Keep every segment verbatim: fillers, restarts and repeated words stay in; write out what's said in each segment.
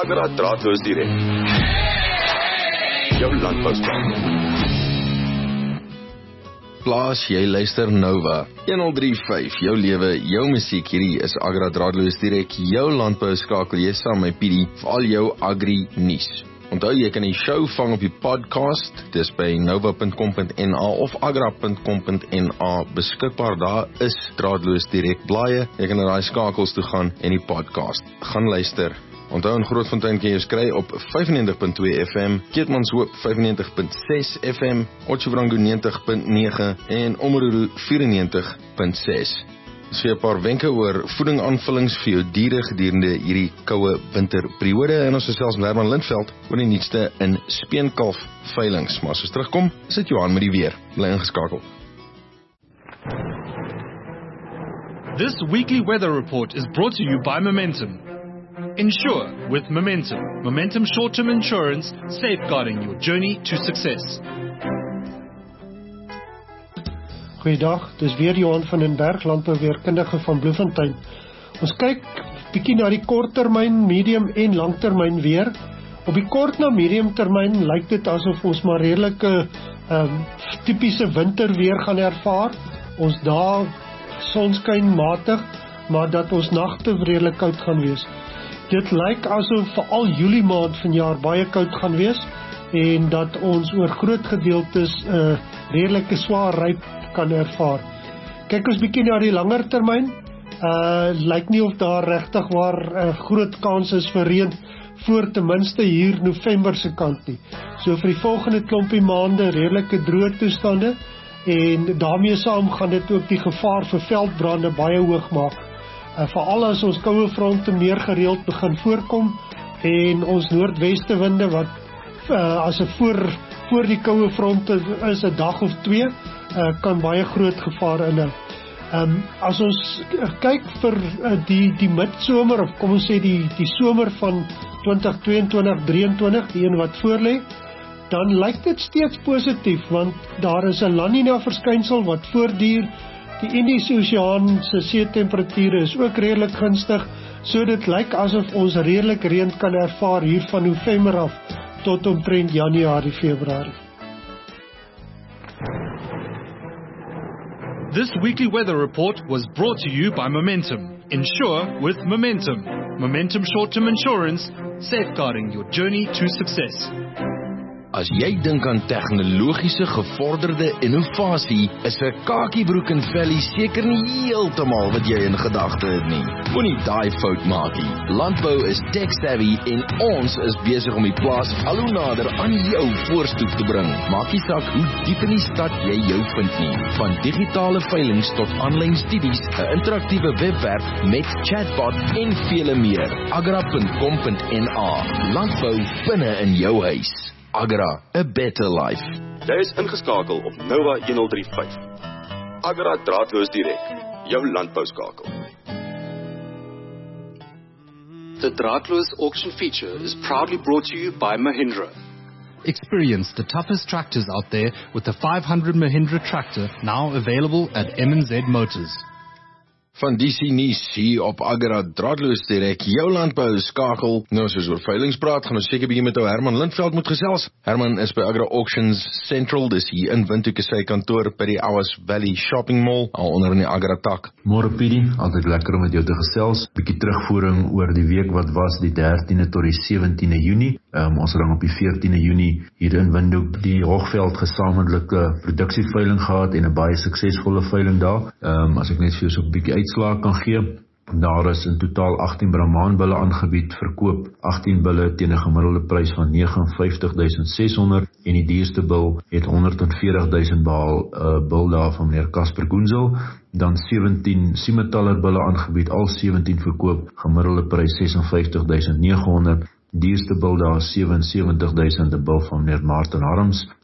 Agra Draadloos Direk. Jou landbouskakel. Plaas, jy luister Nova honderd drie punt vyf, jou lewe, jou musiek. Hierdie is Agra Draadloos Direk, jou landbouskakel. Jy saam met P D vir al jou agri nuus. Onthou, jy kan die show vang op die podcast, dis by nova punt com punt n a of agra punt com punt n a beskikbaar. Daar is Draadloos Direk blaaie, jy kan na daai skakels toe gaan en die podcast gaan luister. Onthou, in Grootfontein kan jy ons kry op vyf en negentig punt twee F M, Keetmanshoop vyf en negentig punt ses F M, Otjiwarongo negentig punt nege en Omaruru vyf en negentig punt ses. So 'n paar wenke oor voeding aanvullings vir jou diere gedurende hierdie koue winterperiode, en ons is selfs Herman Lindveld oor die nuutste in speenkalf veilings. Maar as ons terugkom, sit Johan met die weer. Bly ingeskakel. This weekly weather report is brought to you by Momentum. Insure with Momentum. Momentum short-term insurance, safeguarding your journey to success. Goeiedag, dis weer Johan van den Berg, landbouweerkundige van Bloemfontein. Ons kyk bietjie na die korttermyn, medium en langtermyn weer. Op die kort na medium termyn lyk dit asof ons maar redelike um, tipiese winterweer gaan ervaar. Ons dae sonskyn matig, maar dat ons nagte redelik koud gaan wees. Dit lyk asof veral Julie maand vanjaar baie koud gaan wees en dat ons oor groot gedeeltes 'n uh, redelike swaar ryp kan ervaar. Kyk ons bietjie na die langer termyn. Uh, lyk nie of daar regtig waar 'n uh, groot kans is vir reën voor ten minste hier November se kant nie. So vir die volgende klompie maande redelike droë toestande, en daarmee saam gaan dit ook die gevaar vir veldbrande baie hoog maak. Uh, Veral as ons koue fronte meer gereeld begin voorkom en ons noordweste winde wat uh, as 'n voor voor die koue fronte is 'n dag of twee, uh, kan baie groot gevaar inhou. Um, as ons kyk vir uh, die die midsomer, of kom ons sê die die somer van twintig tweeëntwintig drieëntwintig, die een wat voorlê, dan lyk dit steeds positief, want daar is 'n La Nina verskynsel wat voortduur. Die Indiese Oseaan se seetemperature is ook redelik gunstig, so dit lyk asof ons redelik reën kan ervaar hier van November af tot omtrent Januarie, Februarie. This weekly weather report was brought to you by Momentum. Insure with Momentum. Momentum short-term insurance, safeguarding your journey to success. As jy dink aan tegnologiese gevorderde innovasie, is 'n kakiebroek en vellie seker nie heeltemal wat jy in gedagte het nie. Moenie daai fout maak nie. Landbou is tech-savvy en ons is besig om die plaas al hoe nader aan jou voorstoep te bring. Maak nie saak hoe diep in die stad jy jou vind nie. Van digitale veilings tot aanlyn studies, 'n interaktiewe webwerf met chatbot en vele meer. agra punt com punt n a. Landbou binne in jou huis. Agra, a better life. Jy is ingeskakel op Nova honderd drie punt vyf. Agra Draadloos Direk, jou landbouskakel. The Draadloos auction feature is proudly brought to you by Mahindra. Experience the toughest tractors out there with the five hundred Mahindra tractor, now available at M and Z Motors. Van D C nuus hier op Agra Draadloos Direk, jou landbou skakel. Nou as ons oor veilings praat, gaan ons seker bietjie met ou Herman Lindveld moet gesels. Herman is by Agra Auctions Central, dis hier in Windhoek is sy kantoor by die Awas Valley Shopping Mall, al onder in die Agra tak. Môre Pietie, altyd lekker om met jou te gesels. Bietjie terugvoering oor die week wat was, die dertiende tot die sewentiende Junie. Um, ons het dan op die veertiende Junie hier in Windhoek die Hoogveld gesamentlike produksieveiling gehad en 'n baie suksesvolle veiling daar. Um, as ek net vir jou so 'n bietjie uitslae kan gee. Daar is in totaal agttien Brahman-bulle aangebied, verkoop agttien bulle teen 'n gemiddelde prys van vyf nege vyf duisend ses honderd en die duurste bil het honderd veertig duisend behaal, 'n uh, bil daar van meneer Casper Goensel. Dan sewentien Siementaler bulle aangebied, al sewentien verkoop, gemiddelde prys vyf ses duisend nege honderd. Duurste bil daar sewe en sewentig duisend, 'n bil van meneer Martin Harms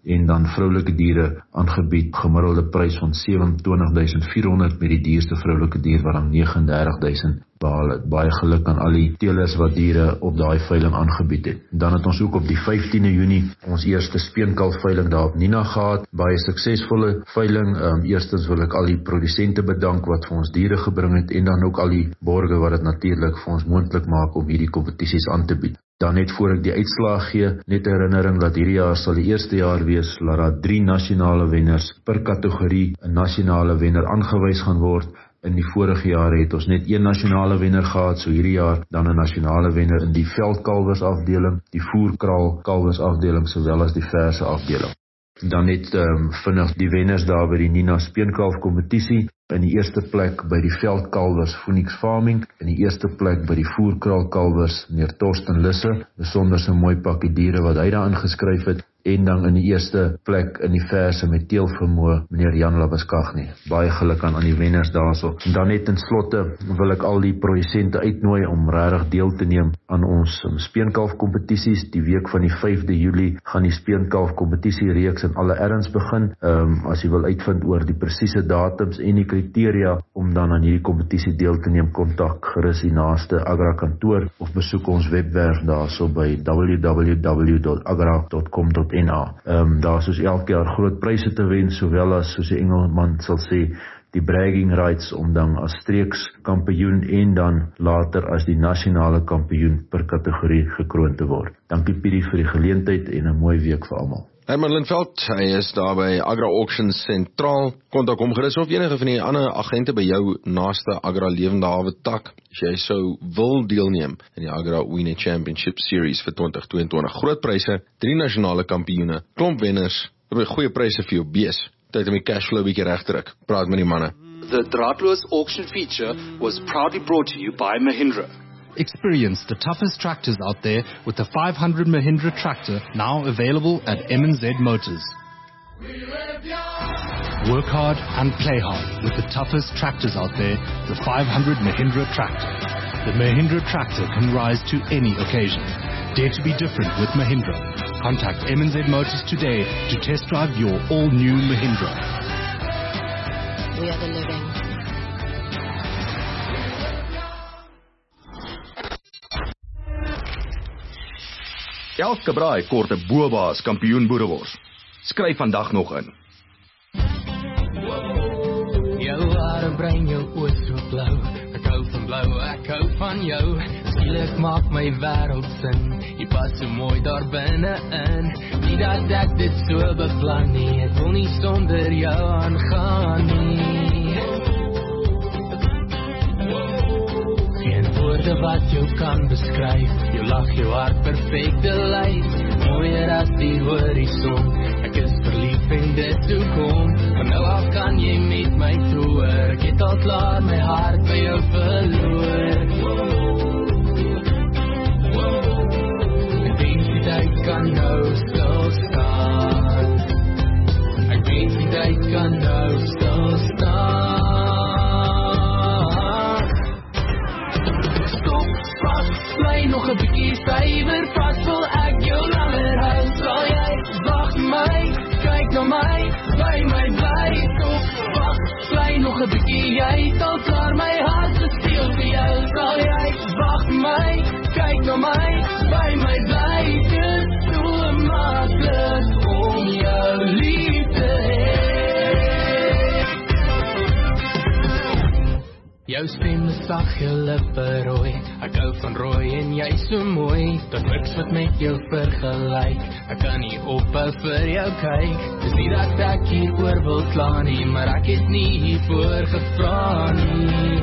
en dan vroulike diere aangebied gemiddelde prys van sewe en twintig duisend vier honderd met die duurste vroulike dier wat dan nege en dertig duisend behaal het. Baie geluk aan al die teelers wat diere op daai veiling aangebied het. Dan het ons ook op die vyftiende Junie ons eerste speenkalf veiling daar op Nina gehad. Baie suksesvolle veiling. Um, eerstens wil ek al die produsente bedank wat vir ons diere gebring het en dan ook al die borge wat dit natuurlik vir ons moontlik maak om hierdie kompetisies aan te bied. Dan net voor ek die uitslae gee, net 'n herinnering dat hierdie jaar sal die eerste jaar wees dat daar drie nasionale wenners per kategorie 'n nasionale wenner aangewys gaan word. In die vorige jare het ons net een nasionale wenner gehad, so hierdie jaar dan 'n nasionale wenner in die veldkalwers afdeling, die voerkraal kalwers afdeling, sowel as die verse afdeling. Dan net um, vinnig die wenners daar by die Nina Speenkalf kompetisie. In die eerste plek by die veldkalwers Phoenix Farming, in die eerste plek by die voerkraal kalwers meneer Torsten Lisse, besonder so mooi pakkie diere wat hy daar ingeskryf het, en dan in die eerste plek in die verse met teelvermoë meneer Jan Labuskaghni. Baie geluk aan aan die wenners daarso. En dan net in slotte wil ek al die produsente uitnooi om regtig deel te neem aan ons um, speenkalf kompetisies. Die week van die vyfde Julie gaan die speenkalf kompetisie reeks in alle erns begin. Um, as jy wil uitvind oor die presiese datums en die kriteria om dan aan hierdie kompetisie deel te neem, kontak gerus die naaste Agra kantoor of besoek ons webwerf daarso by w w w dot agra dot com dot n a. Um, daar is soos elke jaar groot pryse te wen, sowel as soos die Engelman sal sê, die bragging rights om dan as streeks kampioen en dan later as die nasionale kampioen per kategorie gekroon te word. Dankie Piedi vir die geleentheid en 'n mooi week vir almal. Herman Lindveld, hy is daar by Agra Auctions Sentraal. Kontak hom gerus of enige van die ander agente by jou naaste Agra Lewende Hawe tak, as jy sou wil deelneem in die Agra Winner Championship Series vir twintig tweeëntwintig. Groot pryse, drie nasionale kampioene, klomp wenners, goeie pryse vir jou bees. Tyd om die cashflow bietjie reg te druk. Praat met die manne. The Draadloos auction feature was proudly brought to you by Mahindra. Experience the toughest tractors out there with the five hundred Mahindra tractor now available at M and Z Motors. Work hard and play hard with the toughest tractors out there, the five hundred Mahindra tractor. The Mahindra tractor can rise to any occasion. Dare to be different with Mahindra. Contact M and Z Motors today to test drive your all-new Mahindra. We are the living. Elke braai kort 'n Boba's kampioen boerewors. Skryf vandag nog in. Jou hare brein, jou oë so blou. Ek hou van blou, ek hou van jou. Skielik maak my wêreld sin. Jy pas so mooi daar binne in. Nie dat ek dit so beplan nie. Ek wil nie sonder jou aangaan nie. Geen woorde wat jou kan beskryf. Jou lag, jou hart, perfekte lyf. Mooier as die horison. Ek is verlief en dit toe kom. Van nou af kan jy met my troer. Ek het al klaar my hart by jou verloor. Ek denk die tyd kan nou stil staan. Ek denk die tyd kan nou stil staan. Bly nog 'n bietjie stywer, vas wil ek jou langer hou. Sal jy wag my, kyk na my, by my bly. Stop, wag, bly nog 'n bietjie, jy het al klaar my hart gesteel vir jou. Sal jy wag my, kyk na my, by my bly. Dit is so maklik om jou lief te hê. Jou stem is sag, jou lippe rooi. Ek hou van rooi en jy so mooi. Dat niks wat met jou vergelyk. Ek kan nie ophou vir jou kyk. Dis nie dat ek hier oor wil kla nie, maar ek het nie hiervoor gevra nie.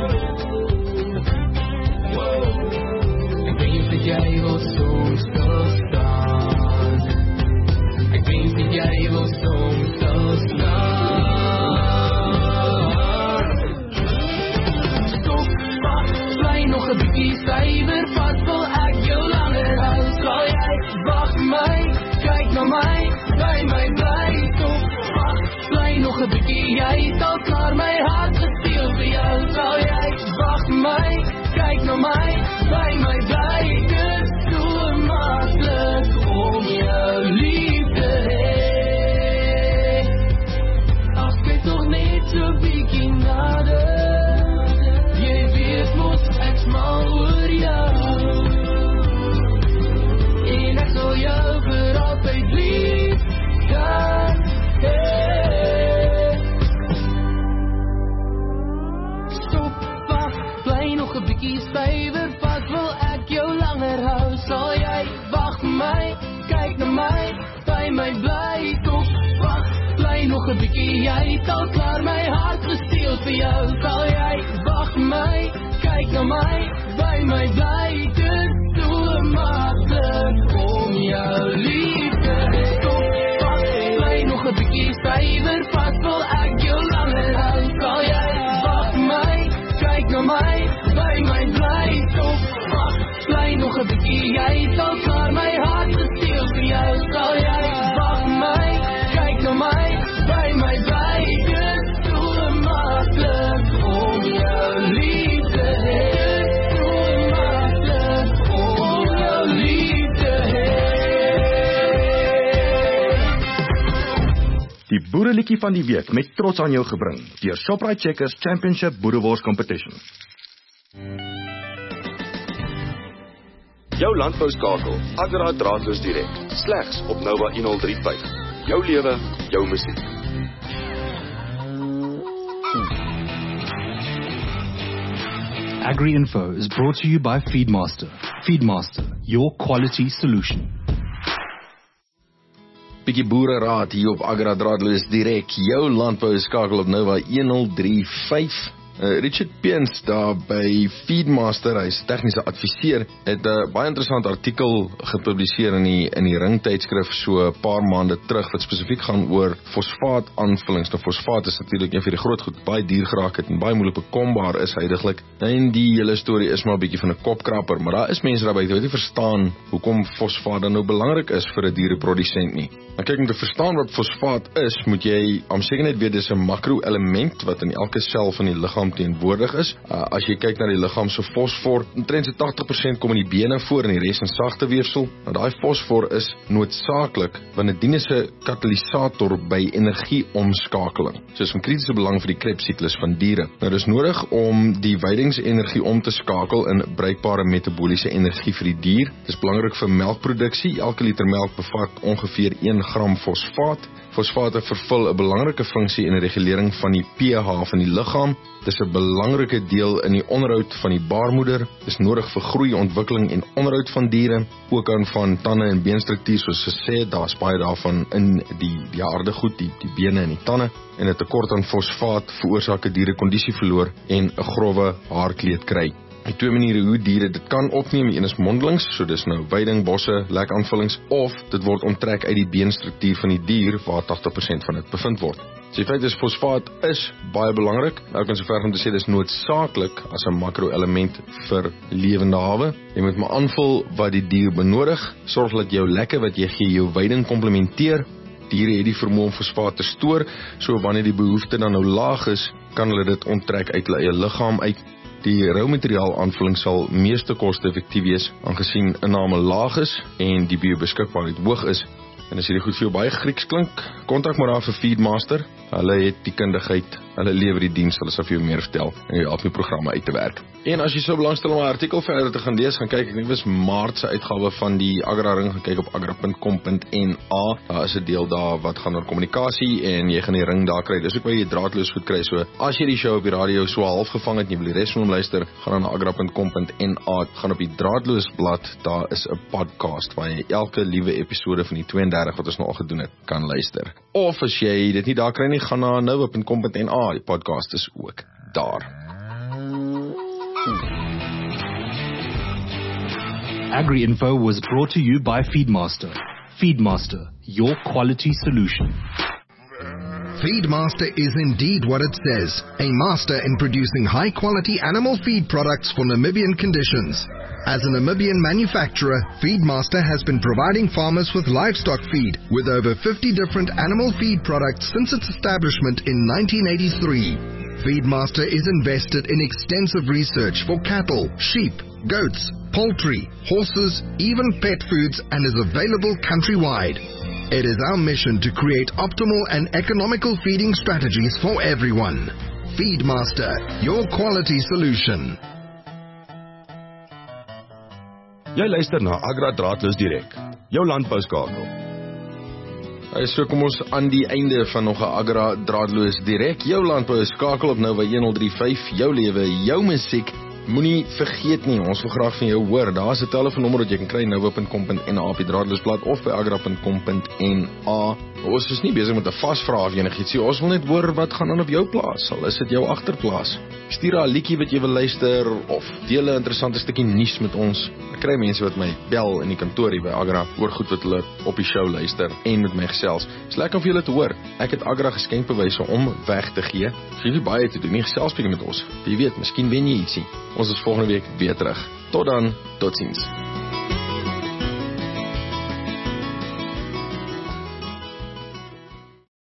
Ek weet dat jy wil soms stil staan. Ek weet dat jy wil soms stil staan. Nog 'n bietjie stywer, vas wil ek jou langer hou. Sal jy wag my, kyk na my, by my bly. Stop, wag, bly nog 'n bietjie, jy het al klaar my hart gesteel vir jou. Sal jy wag my, kyk na my, by my bly. Dit is so maklik om jou lief te hê. 'n bietjie, jy sal klaar my hart gesteel vir jou. Sal jy wag my, kyk na my, by my bly, dit so maklik om jou lief te hê. Stop, pas, bly nog 'n bietjie stywer, pas wil ek jou langer hou. Sal jy wag my, kyk na my, by my bly, stop, pas, bly nog 'n bietjie, jy sal klaar my hart gesteel vir jou. Sal jy wag my, kyk na my, by my bly, dit so maklik om jou lief te hê. Die boereliedjie van die week met trots aan jou gebring deur Shoprite Checkers Championship Boerewors Competition. Jou landbouskakel, Agra draadloos direk, slegs op Nova honderd vyf. Jou lewe, jou musiek. Agri-Info is brought to you by Feedmaster. Feedmaster, your quality solution. Bietjie boere raad hier op Agra draadloos direk, jou landbou skakel op Nova honderd vyf. Uh, Richard Peens daar by Feedmaster, hy is tegniese adviseur, het 'n uh, baie interessant artikel gepubliseer in die in die Ring tydskrif so 'n paar maande terug wat spesifiek gaan oor fosfaat aanvullings. Nou fosfaat is natuurlik een van die groot goed baie duur geraak het en baie moeilik bekombaar is heidaglik. En die hele storie is maar 'n bietjie van 'n kopkrapper, maar daar is mense daar buite wat nie verstaan hoekom fosfaat dan nou belangrik is vir 'n diereprodusent nie. Maar kyk, om te verstaan wat fosfaat is, moet jy om seker net weet dis 'n makro-element wat in elke sel van die liggaam teenwoordig is. Uh, as jy kyk na die liggaam se fosfor, omtrent so tagtig persent kom in die bene voor en die res in sagte weefsel. Nou daai fosfor is noodsaaklik want dit dien as 'n katalisator by energieomskakeling. So is van kritiese belang vir die Krebs-siklus van diere. Nou dis nodig om die weidingsenergie om te skakel in bruikbare metabooliese energie vir die dier. Dis belangrik vir melkproduksie. Elke liter melk bevat ongeveer een gram fosfaat. Fosfate vervul 'n belangrike funksie in die regulering van die pH van die liggaam. Dit is 'n belangrike deel in die onderhoud van die baarmoeder. Dit is nodig vir groei, ontwikkeling en onderhoud van diere, ook aan van tande en beenstruktuur soos gesê, daar's baie daarvan in die die harde goed, die die bene en die tande. En 'n tekort aan fosfaat veroorsaak 'n diere kondisieverloor en 'n grouwe haarkleed kry. Die twee maniere hoe diere dit kan opneem, een is mondelings, so dis nou weiding, bosse, lekaanvullings, of dit word onttrek uit die beenstruktuur van die dier waar tagtig persent van dit bevind word. So die feit is, fosfaat is baie belangrik. Nou kan sover om te sê dis noodsaaklik as 'n makro-element vir lewende hawe. Jy moet maar aanvul wat die dier benodig, sorg dat jou lekke wat jy gee jou weiding komplementeer. Diere het die vermoë om fosfaat te stoor, so wanneer die behoefte dan nou laag is, kan hulle dit onttrek uit hulle eie liggaam uit. Die roumateriaal aanvulling sal meeste koste-effektief wees, aangesien inname laag is en die biobeskikbaarheid hoog is. En as hierdie goed vir jou baie Grieks klink, kontak maar daar vir Feedmaster. Hulle het die kundigheid, hulle lewer die diens, hulle sal vir jou meer vertel en jou help die programme uit te werk. En as jy so belangstel om 'n artikel verder te gaan lees, gaan kyk, ek dink dit was Maart se uitgawe van die Agra Ring, gaan kyk op agra punt com punt n a. Daar is 'n deel daar wat gaan oor kommunikasie en jy gaan die ring daar kry. Dis ook waar jy draadloos goed kry. So as jy die show op die radio so half gevang het en jy wil die res van hom luister, gaan dan na agra punt com punt n a. Gaan op die draadloos blad, daar is 'n podcast waar jy elke liewe episode van die twee en dertig wat ons nou al gedoen het, kan luister. Of as jy dit nie daar kry nie, gaan na nova punt com punt n a. Die podcast is ook daar. Agri-Info was brought to you by Feedmaster. Feedmaster, your quality solution. Feedmaster is indeed what it says, a master in producing high-quality animal feed products for Namibian conditions. As a Namibian manufacturer, Feedmaster has been providing farmers with livestock feed with over fifty different animal feed products since its establishment in nineteen eighty-three. Feedmaster is invested in extensive research for cattle, sheep, goats, poultry, horses, even pet foods, and is available countrywide. It is our mission to create optimal and economical feeding strategies for everyone. Feedmaster, your quality solution. Jy luister na Agra Draadloos Direk, jou landbouskakel. So kom ons aan die einde van nog 'n Agra Draadloos Direk, jou landbouskakel op Nova honderd vyf, jou lewe, jou musiek. Moenie vergeet nie, ons wil graag van jou hoor. Daar is 'n telefoonnommer wat jy kan kry, nova punt com punt n a op die draadloosblad of by agra punt com punt n a. Ons is nie besig met 'n vasvraag of enigiets nie. Ons wil net hoor wat gaan aan op jou plaas. Al is dit jou agterplaas. Stuur 'n liedjie wat jy wil luister of deel 'n interessante stukkie nuus met ons. Ek kry mense wat my bel in die kantoor hier by Agra oor goed wat hulle op die show luister en met my gesels. Dis lekker om vir julle te hoor. Ek het Agra geskenkbewyse om weg te gee. As jy nie baie te doen nie, gesels bietjie met ons. Wie weet, miskien wen jy ietsie. Ons is volgende week weer terug. Tot dan, totsiens.